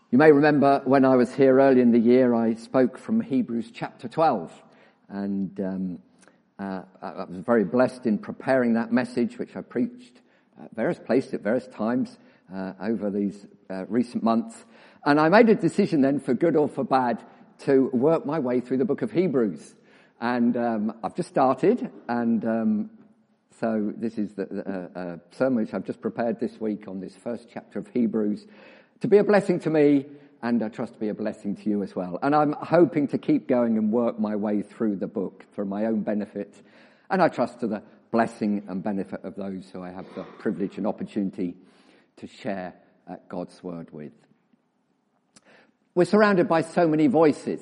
You may remember when I was here early in the year, I spoke from Hebrews chapter 12, and I was very blessed in preparing that message, which I preached at various places at various times over these recent months. And I made a decision then, for good or for bad, to work my way through the book of Hebrews. And I've just started, and so this is the sermon which I've just prepared this week on this first chapter of Hebrews, to be a blessing to me, and I trust to be a blessing to you as well. And I'm hoping to keep going and work my way through the book for my own benefit, and I trust to the blessing and benefit of those who I have the privilege and opportunity to share God's word with. We're surrounded by so many voices.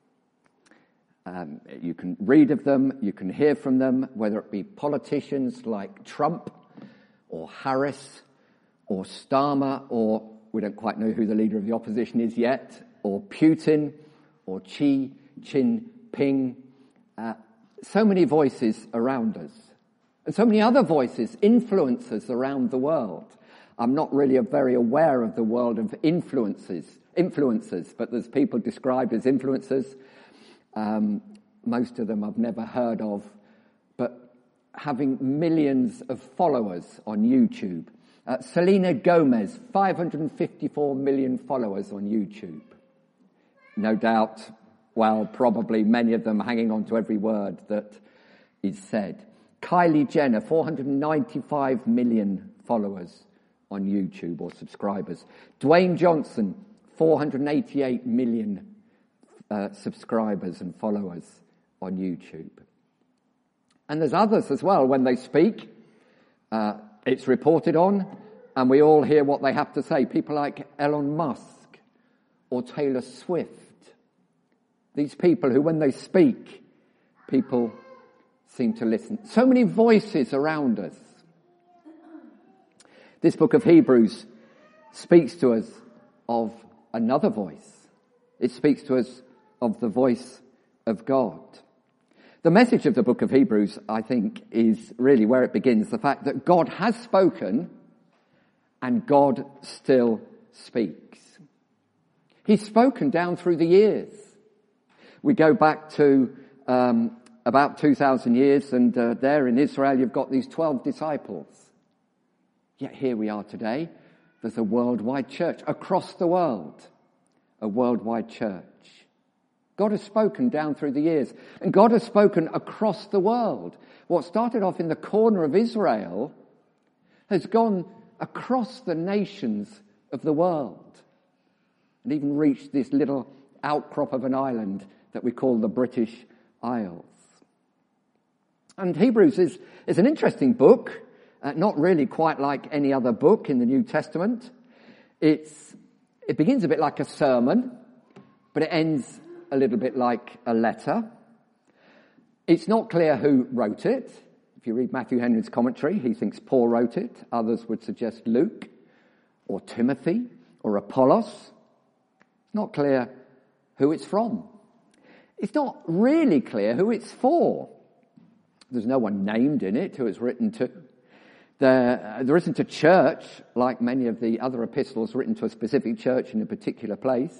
You can read of them, you can hear from them, whether it be politicians like Trump or Harris or Starmer, or we don't quite know who the leader of the opposition is yet, or Putin or Xi Jinping. So many voices around us. And so many other voices, influencers around the world. I'm not really very aware of the world of influencers, but there's people described as influencers. Most of them I've never heard of, but having millions of followers on YouTube. Selena Gomez, 554 million followers on YouTube. No doubt, well, probably many of them hanging on to every word that is said. Kylie Jenner, 495 million followers on YouTube, or subscribers. Dwayne Johnson, 488 million subscribers and followers on YouTube. And there's others as well. When they speak, it's reported on, and we all hear what they have to say. People like Elon Musk or Taylor Swift. These people who, when they speak, people seem to listen. So many voices around us. This book of Hebrews speaks to us of another voice. It speaks to us of the voice of God. The message of the book of Hebrews, I think, is really where it begins. The fact that God has spoken and God still speaks. He's spoken down through the years. We go back to about 2,000 years, and there in Israel you've got these 12 disciples. Yet here we are today. There's a worldwide church across the world. A worldwide church. God has spoken down through the years, and God has spoken across the world. What started off in the corner of Israel has gone across the nations of the world, and even reached this little outcrop of an island that we call the British Isles. And Hebrews is an interesting book, not really quite like any other book in the New Testament. It begins a bit like a sermon, but it ends a little bit like a letter. It's not clear who wrote it. If you read Matthew Henry's commentary, he thinks Paul wrote it. Others would suggest Luke or Timothy or Apollos. It's not clear who it's from. It's not really clear who it's for. There's no one named in it who it's written to. There isn't a church, like many of the other epistles, written to a specific church in a particular place.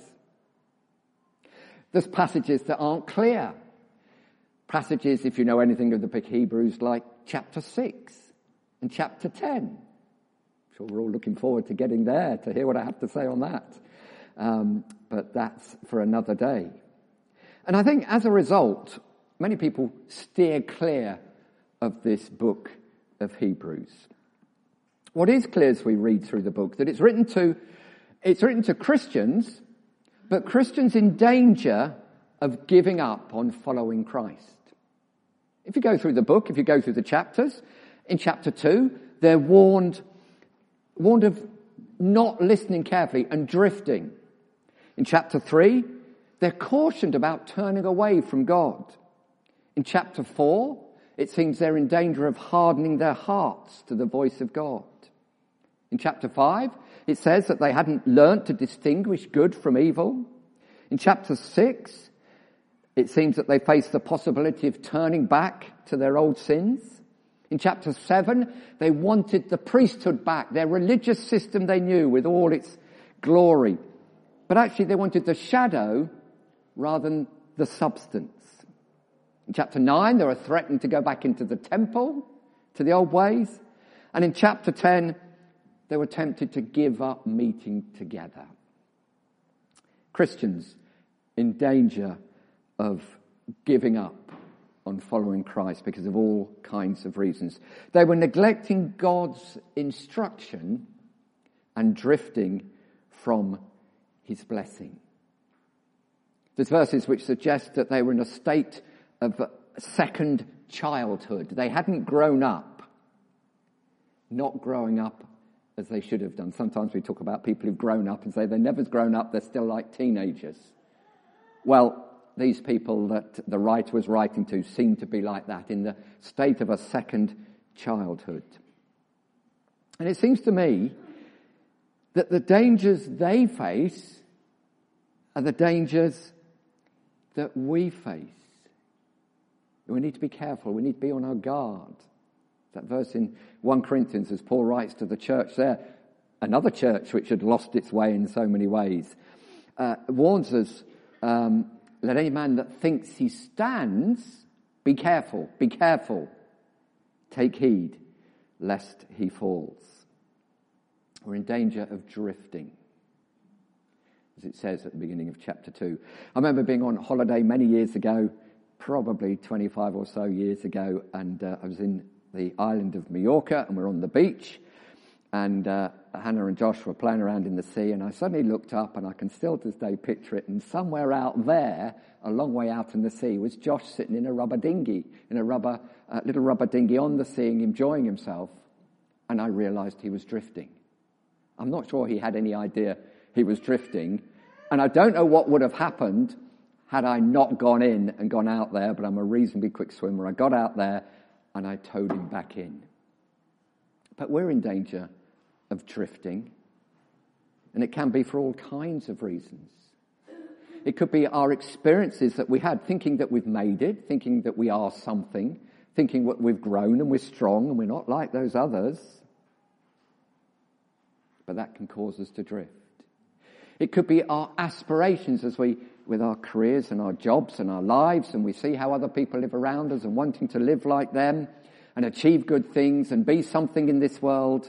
There's passages that aren't clear. Passages, if you know anything of the book of Hebrews, like chapter 6 and chapter 10. I'm sure we're all looking forward to getting there to hear what I have to say on that. But that's for another day. And I think as a result, many people steer clear of this book of Hebrews. What is clear as we read through the book, that it's written to Christians, but Christians in danger of giving up on following Christ. If you go through the book, if you go through the chapters, in chapter 2, they're warned of not listening carefully and drifting. In chapter 3, they're cautioned about turning away from God. In chapter 4, it seems they're in danger of hardening their hearts to the voice of God. In chapter 5, it says that they hadn't learnt to distinguish good from evil. In chapter 6, it seems that they face the possibility of turning back to their old sins. In chapter 7, they wanted the priesthood back, their religious system they knew with all its glory. But But actually they wanted the shadow rather than the substance. In chapter 9, they were threatened to go back into the temple, to the old ways. And in chapter 10, they were tempted to give up meeting together. Christians in danger of giving up on following Christ because of all kinds of reasons. They were neglecting God's instruction and drifting from his blessing. There's verses which suggest that they were in a state of second childhood. They hadn't grown up, not growing up as they should have done. Sometimes we talk about people who've grown up and say they're never grown up, they're still like teenagers. Well, these people that the writer was writing to seem to be like that, in the state of a second childhood. And it seems to me that the dangers they face are the dangers that we face. We need to be careful. We need to be on our guard. That verse in 1 Corinthians, as Paul writes to the church there, another church which had lost its way in so many ways, warns us, let any man that thinks he stands, be careful, take heed, lest he falls. We're in danger of drifting, as it says at the beginning of chapter 2. I remember being on holiday many years ago, probably 25 or so years ago, and I was in the island of Mallorca, and we're on the beach, and Hannah and Josh were playing around in the sea, and I suddenly looked up, and I can still to this day picture it, and somewhere out there, a long way out in the sea, was Josh sitting in a rubber dinghy, in a little rubber dinghy on the sea, enjoying himself, and I realised he was drifting. I'm not sure he had any idea he was drifting, and I don't know what would have happened had I not gone in and gone out there, but I'm a reasonably quick swimmer. I got out there and I towed him back in. But we're in danger of drifting, and it can be for all kinds of reasons. It could be our experiences that we had, thinking that we've made it, thinking that we are something, thinking that we've grown and we're strong and we're not like those others. But that can cause us to drift. It could be our aspirations as we, with our careers and our jobs and our lives, and we see how other people live around us and wanting to live like them and achieve good things and be something in this world.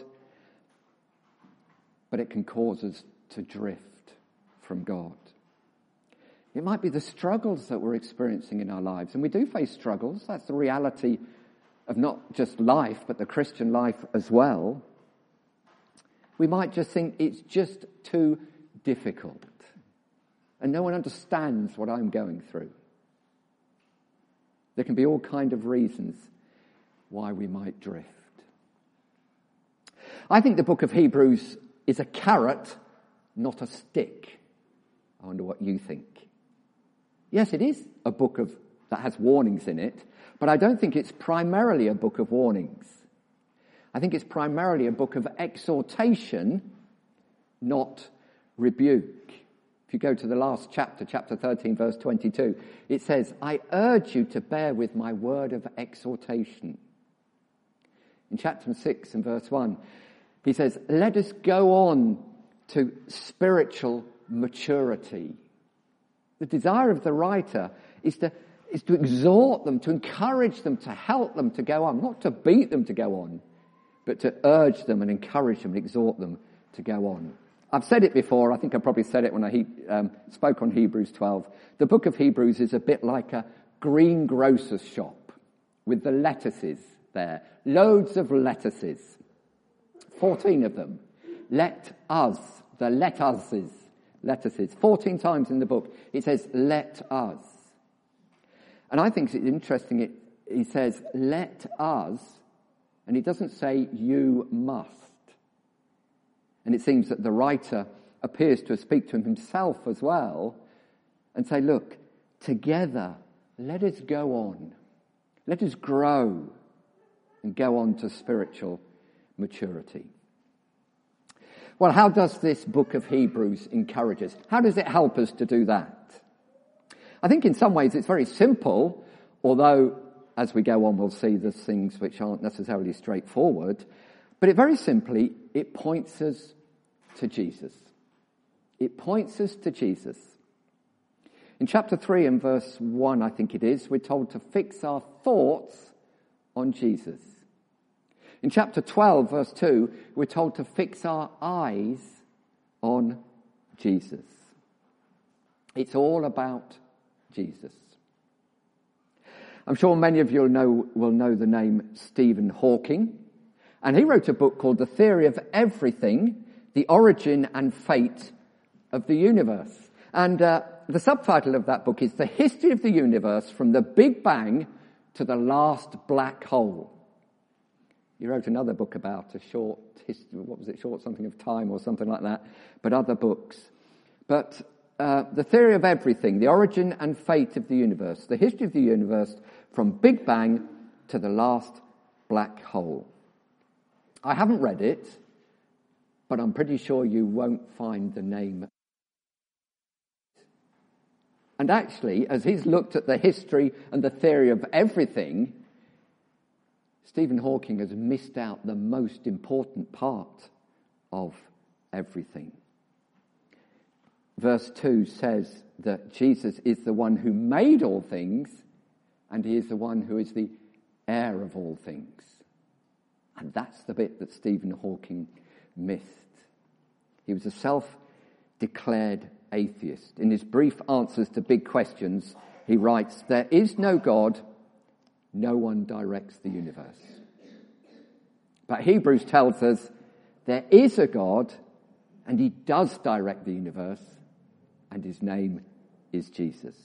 But it can cause us to drift from God. It might be the struggles that we're experiencing in our lives, and we do face struggles. That's the reality of not just life, but the Christian life as well. We might just think it's just too difficult, and no one understands what I'm going through. There can be all kinds of reasons why we might drift. I think the book of Hebrews is a carrot, not a stick. I wonder what you think. Yes, it is a book that has warnings in it, but I don't think it's primarily a book of warnings. I think it's primarily a book of exhortation, not rebuke. If you go to the last chapter, chapter 13, verse 22, it says, I urge you to bear with my word of exhortation. In chapter 6 and verse 1, he says, let us go on to spiritual maturity. The desire of the writer is to exhort them, to encourage them, to help them to go on, not to beat them to go on, but to urge them and encourage them and exhort them to go on. I've said it before, I think I probably said it when I spoke on Hebrews 12. The book of Hebrews is a bit like a greengrocer's shop with the lettuces there. Loads of lettuces. 14 of them. Let us, the lettuces. 14 times in the book it says, let us. And I think it's interesting, he says, let us, and he doesn't say you must. And it seems that the writer appears to speak to himself as well and say, look, together, let us go on. Let us grow and go on to spiritual maturity. Well, how does this book of Hebrews encourage us? How does it help us to do that? I think in some ways it's very simple, although as we go on we'll see there's things which aren't necessarily straightforward. But it very simply, it points us to Jesus. It points us to Jesus. In chapter 3 and verse 1, I think it is, we're told to fix our thoughts on Jesus. In chapter 12, verse 2, we're told to fix our eyes on Jesus. It's all about Jesus. I'm sure many of you will know the name Stephen Hawking, and he wrote a book called The Theory of Everything, The Origin and Fate of the Universe. And the subtitle of that book is The History of the Universe from the Big Bang to the Last Black Hole. He wrote another book about a short history, short something of time or something like that, but other books. But The Theory of Everything, The Origin and Fate of the Universe, the history of the universe from Big Bang to the Last Black Hole. I haven't read it, but I'm pretty sure you won't find the name. And actually, as he's looked at the history and the theory of everything, Stephen Hawking has missed out the most important part of everything. Verse 2 says that Jesus is the one who made all things, and he is the one who is the heir of all things. And that's the bit that Stephen Hawking missed. He was a self-declared atheist. In his brief answers to big questions, he writes, "There is no God, no one directs the universe." But Hebrews tells us there is a God, and he does direct the universe, and his name is Jesus.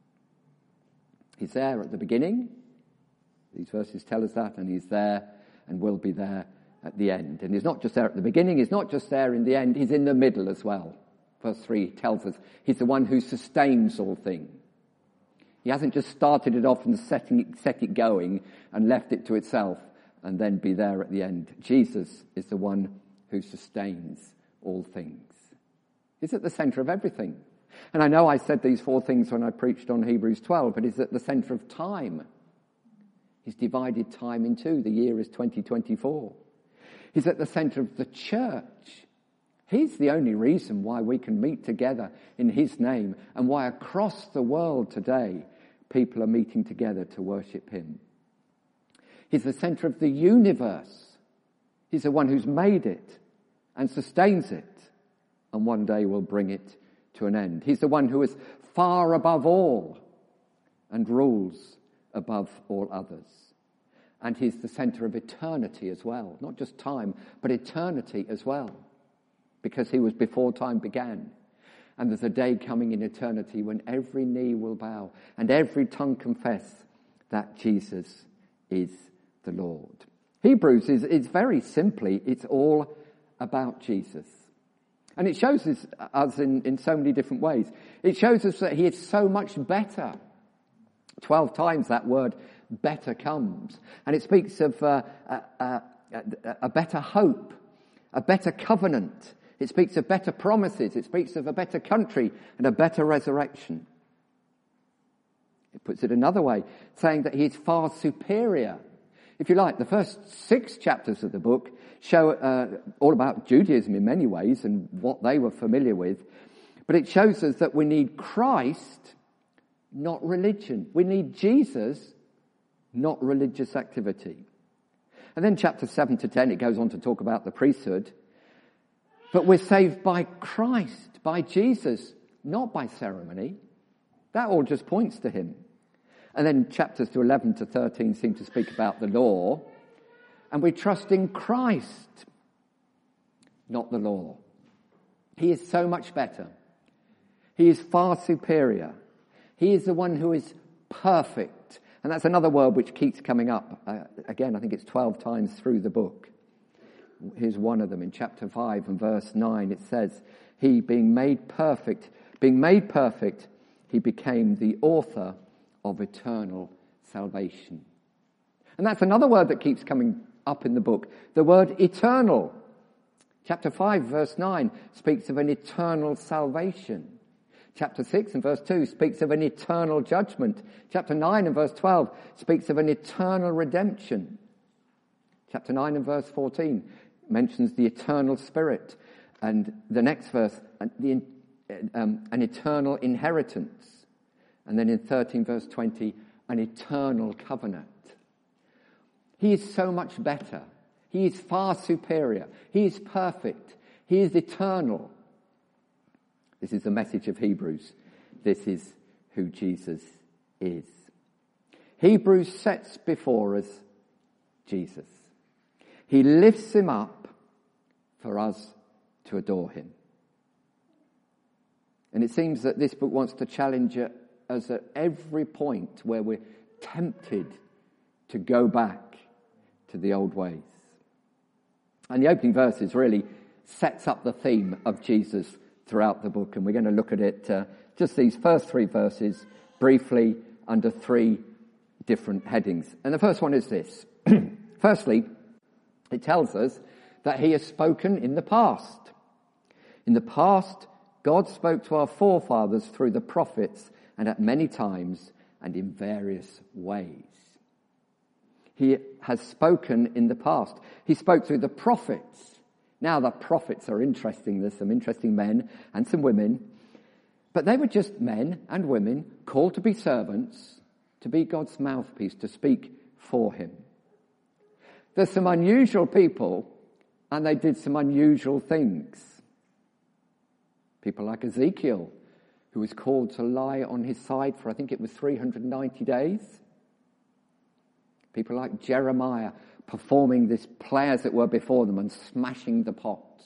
He's there at the beginning. These verses tell us that, and he's there and will be there at the end. And he's not just there at the beginning, he's not just there in the end, he's in the middle as well. Verse 3 tells us he's the one who sustains all things. He hasn't just started it off and set it going and left it to itself and then be there at the end. Jesus is the one who sustains all things. He's at the centre of everything. And I know I said these four things when I preached on Hebrews 12, but he's at the centre of time. He's divided time in two. The year is 2024. He's at the centre of the church. He's the only reason why we can meet together in his name and why across the world today people are meeting together to worship him. He's the centre of the universe. He's the one who's made it and sustains it and one day will bring it to an end. He's the one who is far above all and rules above all others. And he's the centre of eternity as well. Not just time, but eternity as well. Because he was before time began. And there's a day coming in eternity when every knee will bow and every tongue confess that Jesus is the Lord. Hebrews is very simply, it's all about Jesus. And it shows us in so many different ways. It shows us that he is so much better. 12 times that word better comes. And it speaks of a better hope, a better covenant. It speaks of better promises. It speaks of a better country and a better resurrection. It puts it another way, saying that he is far superior. If you like, the first 6 chapters of the book show all about Judaism in many ways and what they were familiar with. But it shows us that we need Christ, not religion. We need Jesus, not religious activity. And then chapter 7 to 10, it goes on to talk about the priesthood. But we're saved by Christ, by Jesus, not by ceremony. That all just points to him. And then chapters to 11 to 13 seem to speak about the law. And we trust in Christ, not the law. He is so much better. He is far superior. He is the one who is perfect. And that's another word which keeps coming up. Again, I think it's 12 times through the book. Here's one of them in chapter 5 and verse 9. It says, he being made perfect, he became the author of eternal salvation. And that's another word that keeps coming up in the book. The word eternal. Chapter 5 verse 9 speaks of an eternal salvation. Chapter 6 and verse 2 speaks of an eternal judgment. Chapter 9 and verse 12 speaks of an eternal redemption. Chapter 9 and verse 14 mentions the eternal spirit. And the next verse, the an eternal inheritance. And then in 13 verse 20, an eternal covenant. He is so much better. He is far superior. He is perfect. He is eternal. This is the message of Hebrews. This is who Jesus is. Hebrews sets before us Jesus. He lifts him up for us to adore him. And it seems that this book wants to challenge us at every point where we're tempted to go back to the old ways. And the opening verses really sets up the theme of Jesus throughout the book. And we're going to look at it, just these first 3 verses, briefly under 3 different headings. And the first one is this. Firstly, it tells us that he has spoken in the past. In the past, God spoke to our forefathers through the prophets and at many times and in various ways. He has spoken in the past. He spoke through the prophets. Now the prophets are interesting. There's some interesting men and some women. But they were just men and women called to be servants, to be God's mouthpiece, to speak for him. There's some unusual people, and they did some unusual things. People like Ezekiel, who was called to lie on his side for, I think it was 390 days. People like Jeremiah, performing this play as it were before them and smashing the pots.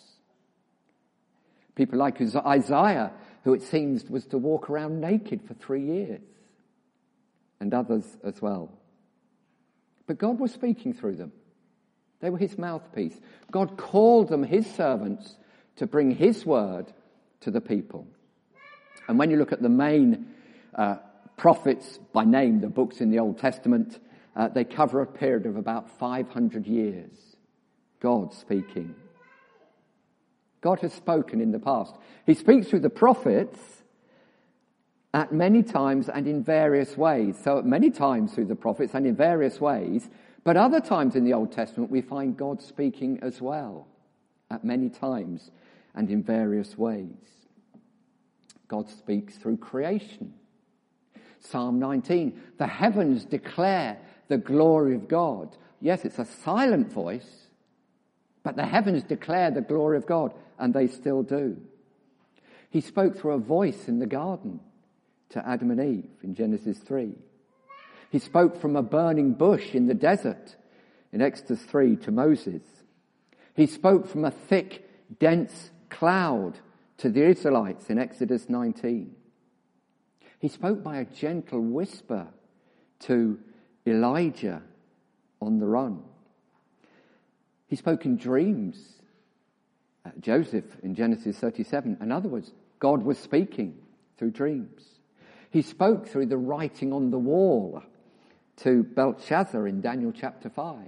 People like Isaiah, who it seems was to walk around naked for 3 years. And others as well. But God was speaking through them. They were his mouthpiece. God called them his servants to bring his word to the people. And when you look at the main prophets by name, the books in the Old Testament, they cover a period of about 500 years. God speaking. God has spoken in the past. He speaks through the prophets at many times and in various ways. So at many times through the prophets and in various ways. But other times in the Old Testament we find God speaking as well. At many times and in various ways. God speaks through creation. Psalm 19, the heavens declare the glory of God. Yes, it's a silent voice, but the heavens declare the glory of God, and they still do. He spoke through a voice in the garden to Adam and Eve in Genesis 3. He spoke from a burning bush in the desert in Exodus 3 to Moses. He spoke from a thick, dense cloud to the Israelites in Exodus 19. He spoke by a gentle whisper to Elijah on the run. He spoke in dreams. Joseph in Genesis 37. In other words, God was speaking through dreams. He spoke through the writing on the wall to Belshazzar in Daniel chapter 5.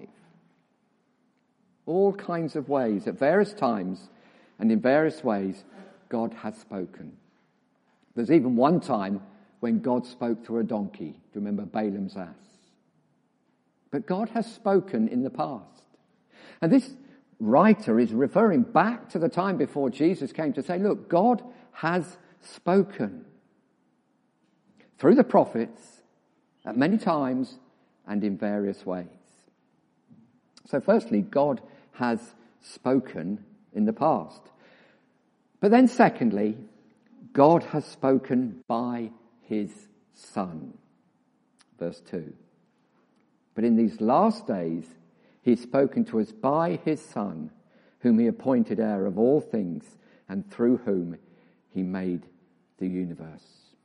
All kinds of ways, at various times and in various ways, God has spoken. There's even one time when God spoke through a donkey. Do you remember Balaam's ass? But God has spoken in the past. And this writer is referring back to the time before Jesus came to say, look, God has spoken through the prophets at many times and in various ways. So firstly, God has spoken in the past. But then secondly, God has spoken by his Son. Verse 2. But in these last days, he has spoken to us by his Son, whom he appointed heir of all things, and through whom he made the universe.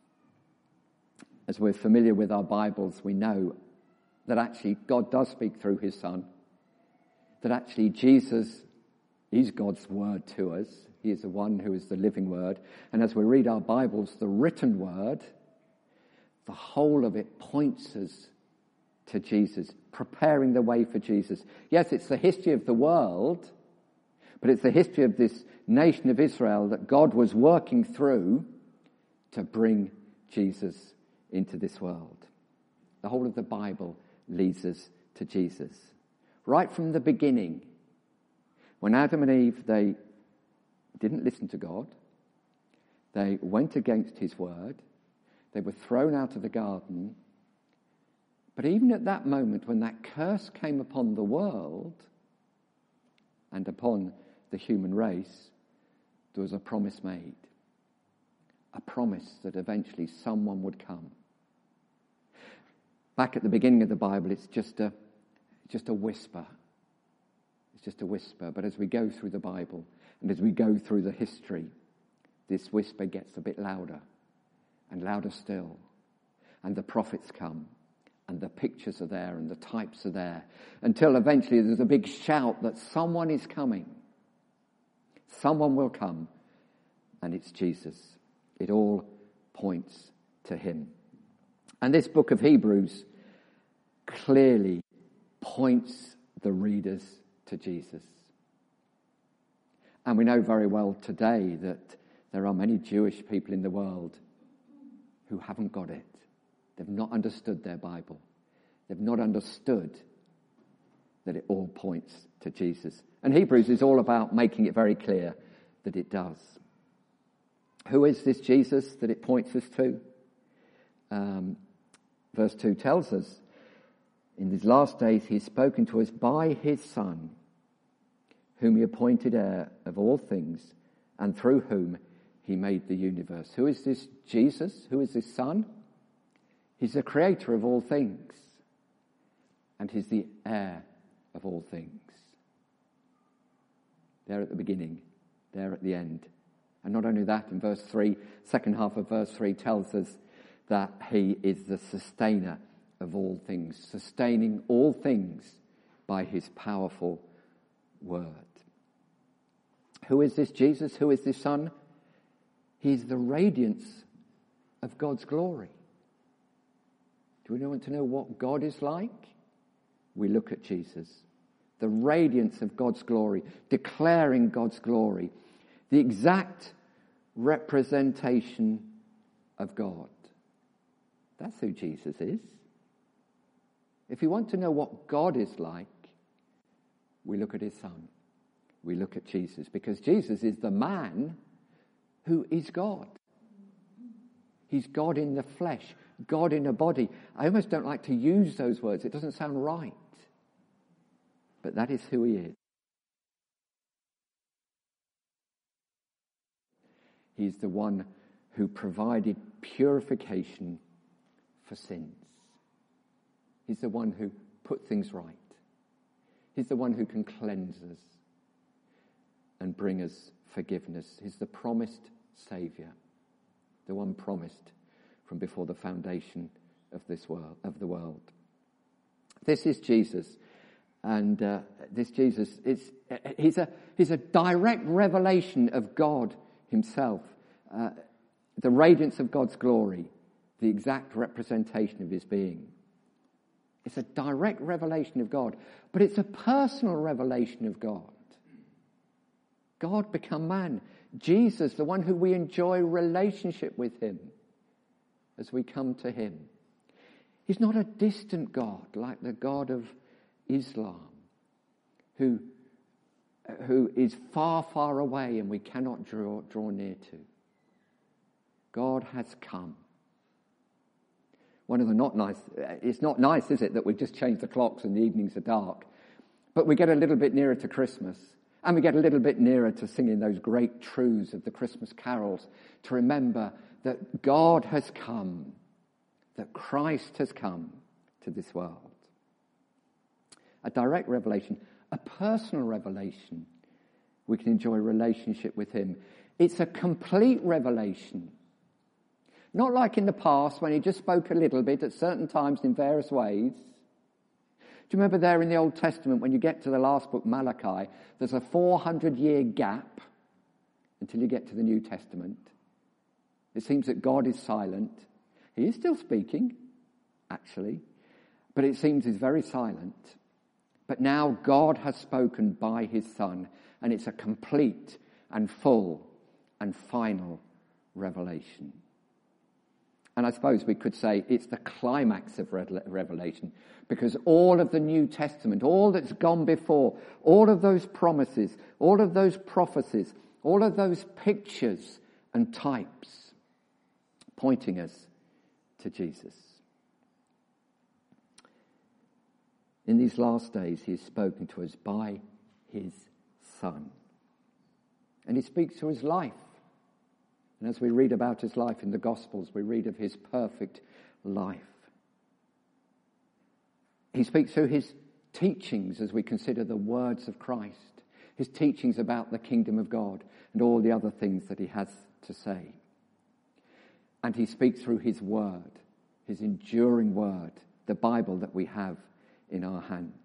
As we're familiar with our Bibles, we know that actually God does speak through his Son, that actually Jesus is God's word to us. He is the one who is the living word. And as we read our Bibles, the written word, the whole of it points us to Jesus, preparing the way for Jesus. Yes, it's the history of the world, but it's the history of this nation of Israel that God was working through to bring Jesus into this world. The whole of the Bible leads us to Jesus. Right from the beginning, when Adam and Eve, they didn't listen to God. They went against his word. They were thrown out of the garden. But even at that moment, when that curse came upon the world and upon the human race, there was a promise made. A promise that eventually someone would come. Back at the beginning of the Bible, it's just a whisper. It's just a whisper. But as we go through the Bible and as we go through the history, this whisper gets a bit louder and louder still. And the prophets come and the pictures are there and the types are there until eventually there's a big shout that someone is coming. Someone will come, and it's Jesus. It all points to him. And this book of Hebrews clearly points the readers to Jesus. And we know very well today that there are many Jewish people in the world who haven't got it. They've not understood their Bible. They've not understood that it all points to Jesus. And Hebrews is all about making it very clear that it does. Who is this Jesus that it points us to? Verse 2 tells us, in these last days he's spoken to us by his Son, whom he appointed heir of all things, and through whom he made the universe. Who is this Jesus? Who is this Son? He's the creator of all things, and he's the heir of all things. There at the beginning, there at the end. And not only that, in verse 3, second half of verse 3 tells us that he is the sustainer of all things, sustaining all things by his powerful word. Who is this Jesus? Who is this Son? He's the radiance of God's glory. Do we want to know what God is like? We look at Jesus. The radiance of God's glory, declaring God's glory. The exact representation of God. That's who Jesus is. If you want to know what God is like, we look at his Son. We look at Jesus, because Jesus is the man who is God. He's God in the flesh, God in a body. I almost don't like to use those words. It doesn't sound right. But that is who he is. He's the one who provided purification for sins. He's the one who put things right. He's the one who can cleanse us and bring us forgiveness. He's the promised Saviour, the one promised from before the foundation of this world, of the world. This is Jesus, and this Jesus he's a direct revelation of God himself, the radiance of God's glory, the exact representation of his being. It's a direct revelation of God, but it's a personal revelation of God. God become man. Jesus, the one who we enjoy relationship with him as we come to him. He's not a distant God like the God of Islam, who is far, far away and we cannot draw near to. God has come. One of the it's not nice, is it, that we've just changed the clocks and the evenings are dark, but we get a little bit nearer to Christmas. And we get a little bit nearer to singing those great truths of the Christmas carols, to remember that God has come, that Christ has come to this world. A direct revelation, a personal revelation. We can enjoy a relationship with him. It's a complete revelation. Not like in the past when he just spoke a little bit at certain times in various ways. Do you remember there in the Old Testament, when you get to the last book, Malachi, there's a 400-year gap until you get to the New Testament. It seems that God is silent. He is still speaking, actually, but it seems he's very silent. But now God has spoken by his Son, and it's a complete and full and final revelation. And I suppose we could say it's the climax of Revelation, because all of the New Testament, all that's gone before, all of those promises, all of those prophecies, all of those pictures and types pointing us to Jesus. In these last days, he has spoken to us by his Son. And he speaks through his life. And as we read about his life in the Gospels, we read of his perfect life. He speaks through his teachings as we consider the words of Christ, his teachings about the kingdom of God and all the other things that he has to say. And he speaks through his word, his enduring word, the Bible that we have in our hands.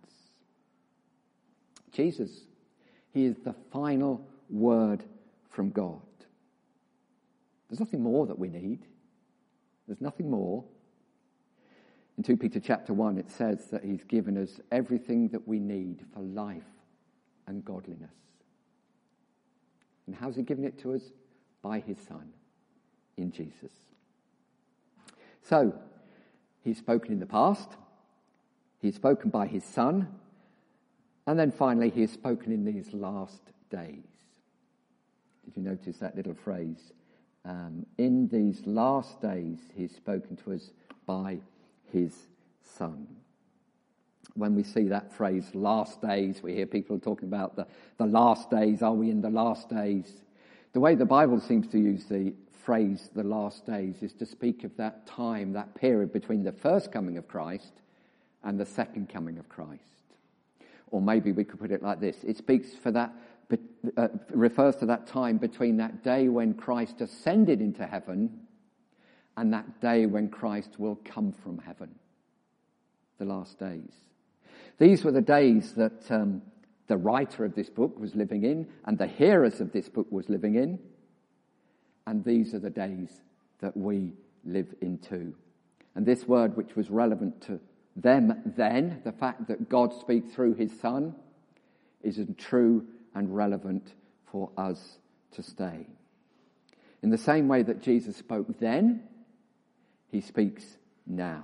Jesus, he is the final word from God. There's nothing more that we need. There's nothing more. In 2 Peter chapter 1, it says that he's given us everything that we need for life and godliness. And how's he given it to us? By his Son, in Jesus. So, he's spoken in the past, he's spoken by his Son, and then finally he has spoken in these last days. Did you notice that little phrase? In these last days, he's spoken to us by his Son. When we see that phrase, last days, we hear people talking about the last days. Are we in the last days? The way the Bible seems to use the phrase, the last days, is to speak of that time, that period between the first coming of Christ and the second coming of Christ. Or maybe we could put it like this. It speaks for that, refers to that time between that day when Christ ascended into heaven and that day when Christ will come from heaven. The last days. These were the days that the writer of this book was living in and the hearers of this book was living in. And these are the days that we live into. And this word, which was relevant to them then, the fact that God speaks through his Son, is true and relevant for us to stay. In the same way that Jesus spoke then, he speaks now.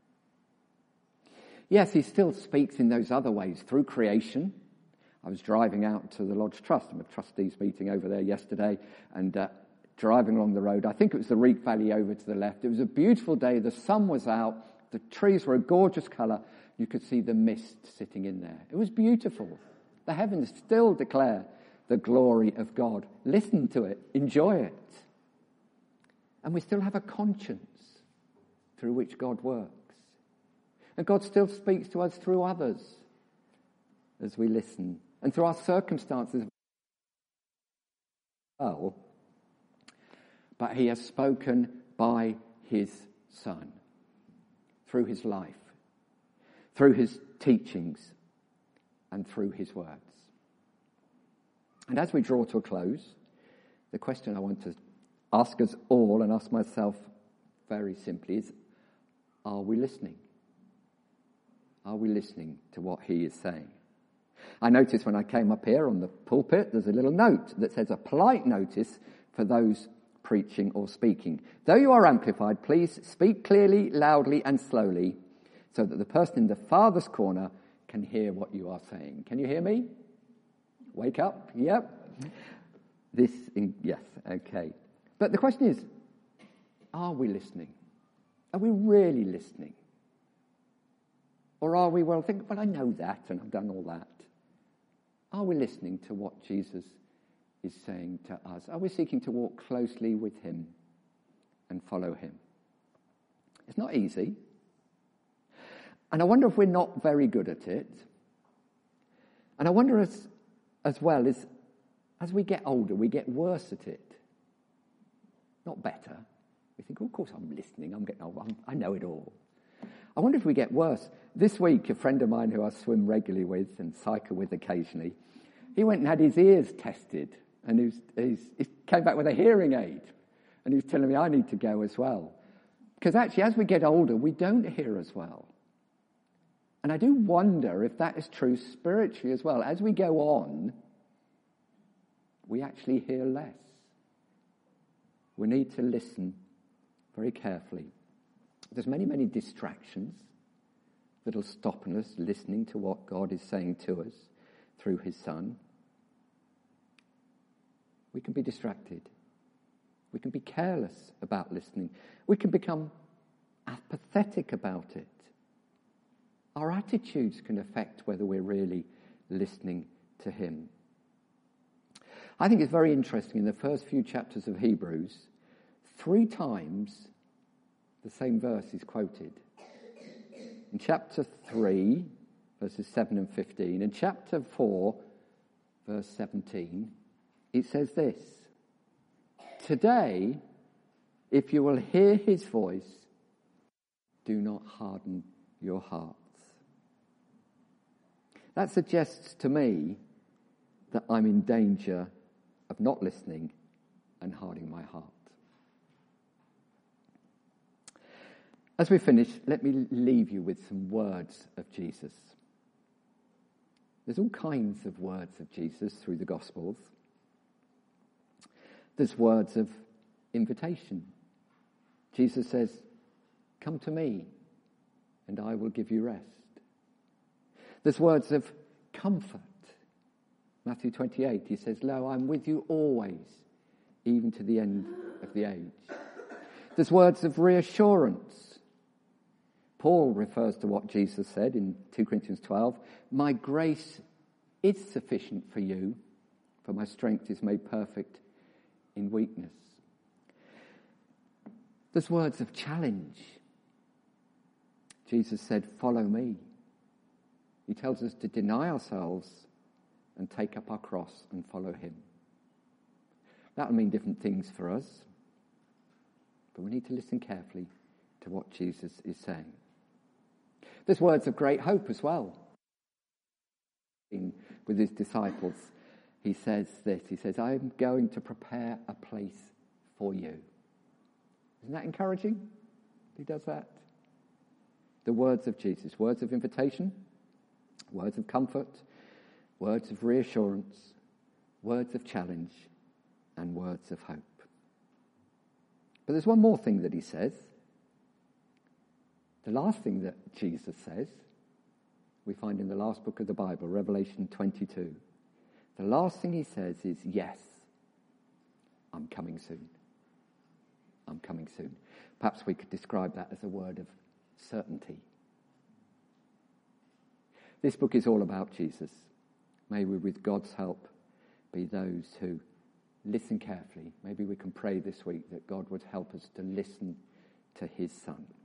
Yes, he still speaks in those other ways, through creation. I was driving out to the Lodge Trust, I'm a trustees meeting over there yesterday, and driving along the road, I think it was the Reek Valley over to the left. It was a beautiful day, the sun was out, the trees were a gorgeous colour, you could see the mist sitting in there. It was beautiful. The heavens still declare the glory of God. Listen to it, enjoy it. And we still have a conscience through which God works. And God still speaks to us through others as we listen. And through our circumstances as well. But he has spoken by his Son. Through his life. Through his teachings. And through his words. And as we draw to a close, the question I want to ask us all and ask myself very simply is, are we listening? Are we listening to what he is saying? I noticed when I came up here on the pulpit, there's a little note that says a polite notice for those preaching or speaking. Though you are amplified, please speak clearly, loudly and slowly so that the person in the farthest corner can hear what you are saying. Can you hear me? Wake up. Yep. Yes, okay. But the question is, are we listening? Are we really listening? Or are we, well, I know that and I've done all that. Are we listening to what Jesus is saying to us? Are we seeking to walk closely with him and follow him? It's not easy. And I wonder if we're not very good at it. And I wonder as well, as we get older, we get worse at it. Not better. We think, oh, of course I'm listening, I'm getting old, I know it all. I wonder if we get worse. This week, a friend of mine who I swim regularly with and cycle with occasionally, he went and had his ears tested. And he came back with a hearing aid. And he was telling me I need to go as well. Because actually, as we get older, we don't hear as well. And I do wonder if that is true spiritually as well. As we go on, we actually hear less. We need to listen very carefully. There's many, many distractions that will stop us listening to what God is saying to us through his Son. We can be distracted. We can be careless about listening. We can become apathetic about it. Our attitudes can affect whether we're really listening to him. I think it's very interesting in the first few chapters of Hebrews, 3 times the same verse is quoted. In chapter 3, verses 7 and 15, and chapter 4, verse 17, it says this: "Today, if you will hear his voice, do not harden your hearts." That suggests to me that I'm in danger of not listening and hardening my heart. As we finish, let me leave you with some words of Jesus. There's all kinds of words of Jesus through the Gospels. There's words of invitation. Jesus says, "Come to me, and I will give you rest." There's words of comfort. Matthew 28, he says, "Lo, I'm with you always, even to the end of the age." There's words of reassurance. Paul refers to what Jesus said in 2 Corinthians 12, "My grace is sufficient for you, for my strength is made perfect in weakness." There's words of challenge. Jesus said, "Follow me." He tells us to deny ourselves and take up our cross and follow him. That'll mean different things for us, but we need to listen carefully to what Jesus is saying. There's words of great hope as well. With his disciples, he says this, he says, "I'm going to prepare a place for you." Isn't that encouraging? He does that. The words of Jesus, words of invitation, words of comfort, words of reassurance, words of challenge, and words of hope. But there's one more thing that he says. The last thing that Jesus says, we find in the last book of the Bible, Revelation 22. The last thing he says is, "Yes, I'm coming soon. I'm coming soon." Perhaps we could describe that as a word of certainty. This book is all about Jesus. May we, with God's help, be those who listen carefully. Maybe we can pray this week that God would help us to listen to his Son.